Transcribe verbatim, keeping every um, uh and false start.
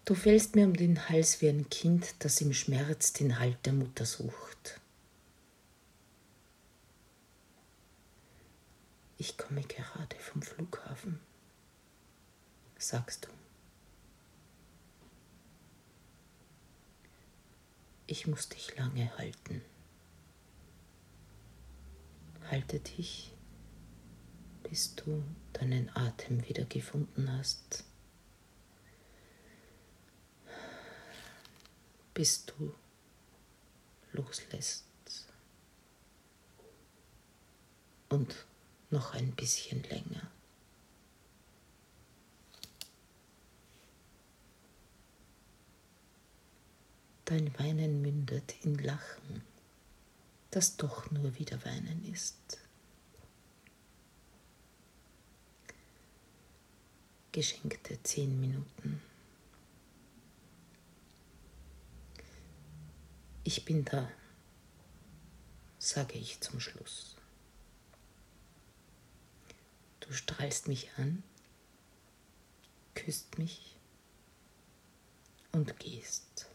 Du fällst mir um den Hals wie ein Kind, das im Schmerz den Halt der Mutter sucht. Ich komme gerade vom Flughafen, sagst du. Ich muss dich lange halten. Halte dich, bis du deinen Atem wieder gefunden hast, bis du loslässt und noch ein bisschen länger. Dein Weinen mündet in Lachen, das doch nur wieder Weinen ist. Geschenkte zehn Minuten. Ich bin da, sage ich zum Schluss. Du strahlst mich an, küsst mich und gehst.